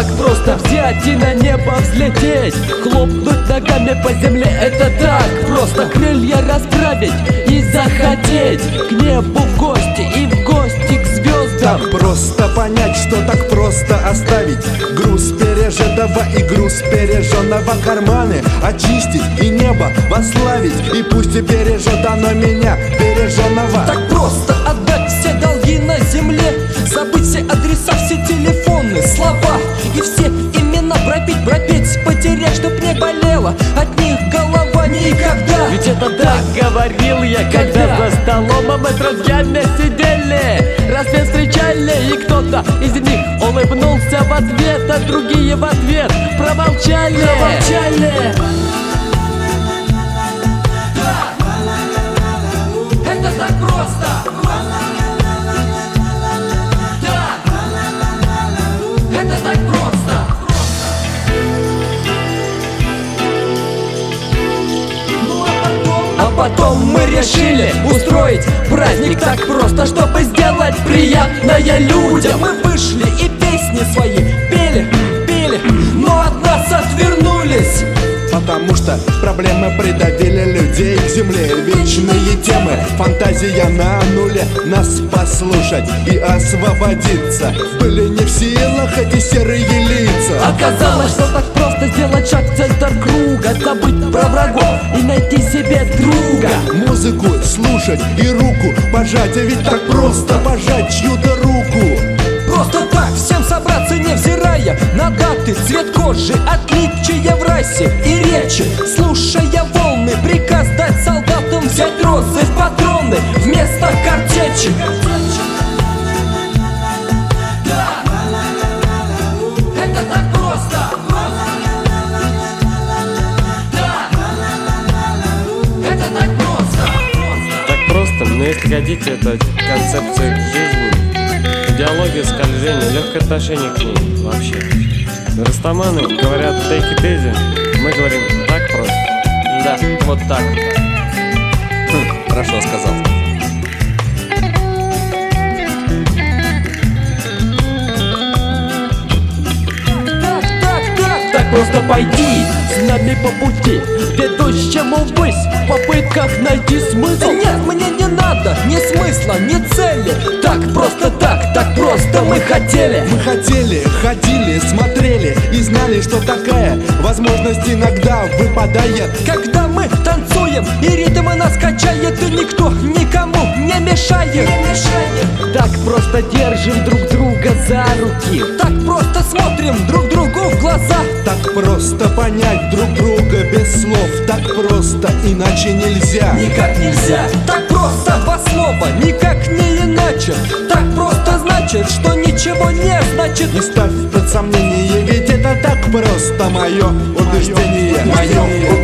так просто взять и на небо взлететь, хлопнуть ногами по земле. Это так просто крылья расправить и захотеть к небу в гости и в гости к звездам. Так просто понять, что так просто оставить груз пережитого и груз пережженного, карманы очистить и небо вославить. И пусть и бережет оно меня, береженного. Так просто отдать все долги на земле, забыть все адреса, все телефоны, слова и все имена пропеть, потерять, чтоб не болела от них голова никогда. Ведь это так говорил я, когда за столом мы с друзьями сидели, рассвет встречали, и кто-то из них улыбнулся в ответ, а другие в ответ промолчали. Это так просто. Это так просто. А потом мы решили устроить праздник так просто, чтобы сделать приятное людям. Мы вышли и песни свои пели, но от нас отвернулись. Потому что проблемы придавили людей к земле. Вечные темы, фантазия на нуле. Нас послушать и освободиться были не в силах эти серые лица. Оказалось, что так просто сделать шаг в центр круга, забыть про врагов и найти себе друга. Музыку слушать и руку пожать, а ведь так просто пожать чью-то руку. Просто так всем собраться, невзирая на даты, цвет кожи, отличия в расе и речи. Слушая волны, приказ дать солдатам взять розы в патроны вместо картечи. Это так просто. Это так просто. Так просто, но если хотите, это концепция жизни, идеология скольжения, легкое отношение к ней вообще. Растаманы говорят take it easy, мы говорим так просто. Да, вот так. Хорошо сказал. Так просто пойти с нами по пути, ведущему ввысь, в попытках найти смысл. Нет, мне не надо ни смысла, ни цели. Так просто мы хотели. Мы хотели, ходили, смотрели и знали, что такая возможность иногда выпадает. Когда мы танцуем и ритм нас качает, и никто никому не мешает. Так просто держим друг друга за руки, так просто смотрим друг другу в глаза. Так просто понять друг друга без слов, так просто иначе нельзя. Никак нельзя. Так просто два слова, никак не иначе. Так просто значит, что ничего не значит. Не ставь под сомнение, ведь это так просто мое убеждение.